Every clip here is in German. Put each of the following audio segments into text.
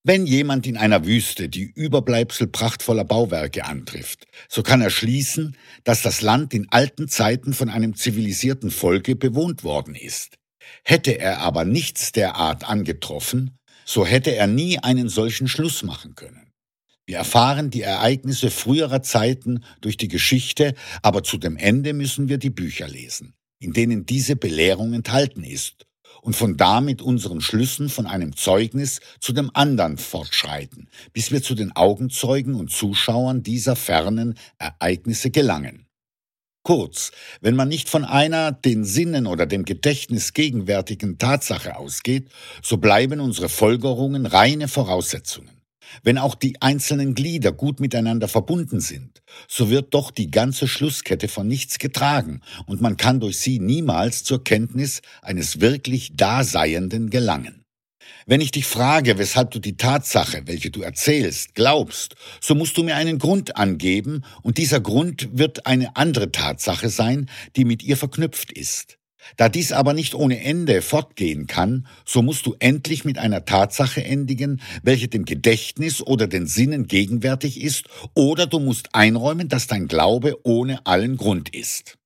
Wenn jemand in einer Wüste die Überbleibsel prachtvoller Bauwerke antrifft, so kann er schließen, dass das Land in alten Zeiten von einem zivilisierten Volke bewohnt worden ist. Hätte er aber nichts derart angetroffen, so hätte er nie einen solchen Schluss machen können. Wir erfahren die Ereignisse früherer Zeiten durch die Geschichte, aber zu dem Ende müssen wir die Bücher lesen, in denen diese Belehrung enthalten ist, und von da mit unseren Schlüssen von einem Zeugnis zu dem anderen fortschreiten, bis wir zu den Augenzeugen und Zuschauern dieser fernen Ereignisse gelangen. Kurz, wenn man nicht von einer den Sinnen oder dem Gedächtnis gegenwärtigen Tatsache ausgeht, so bleiben unsere Folgerungen reine Voraussetzungen. Wenn auch die einzelnen Glieder gut miteinander verbunden sind, so wird doch die ganze Schlusskette von nichts getragen und man kann durch sie niemals zur Kenntnis eines wirklich Daseienden gelangen. Wenn ich dich frage, weshalb du die Tatsache, welche du erzählst, glaubst, so musst du mir einen Grund angeben und dieser Grund wird eine andere Tatsache sein, die mit ihr verknüpft ist. Da dies aber nicht ohne Ende fortgehen kann, so musst du endlich mit einer Tatsache endigen, welche dem Gedächtnis oder den Sinnen gegenwärtig ist, oder du musst einräumen, dass dein Glaube ohne allen Grund ist.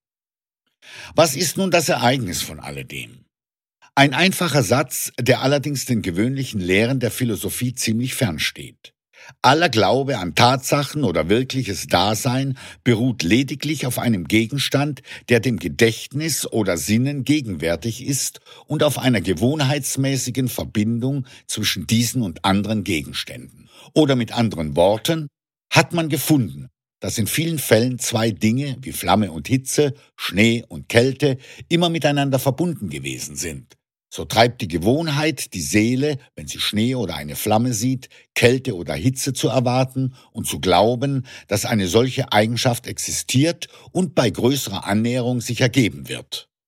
Was ist nun das Ereignis von alledem? Ein einfacher Satz, der allerdings den gewöhnlichen Lehren der Philosophie ziemlich fernsteht. Aller Glaube an Tatsachen oder wirkliches Dasein beruht lediglich auf einem Gegenstand, der dem Gedächtnis oder Sinnen gegenwärtig ist und auf einer gewohnheitsmäßigen Verbindung zwischen diesen und anderen Gegenständen. Oder mit anderen Worten, hat man gefunden, dass in vielen Fällen zwei Dinge wie Flamme und Hitze, Schnee und Kälte immer miteinander verbunden gewesen sind. So treibt die Gewohnheit die Seele, wenn sie Schnee oder eine Flamme sieht, Kälte oder Hitze zu erwarten und zu glauben, dass eine solche Eigenschaft existiert und bei größerer Annäherung sich ergeben wird.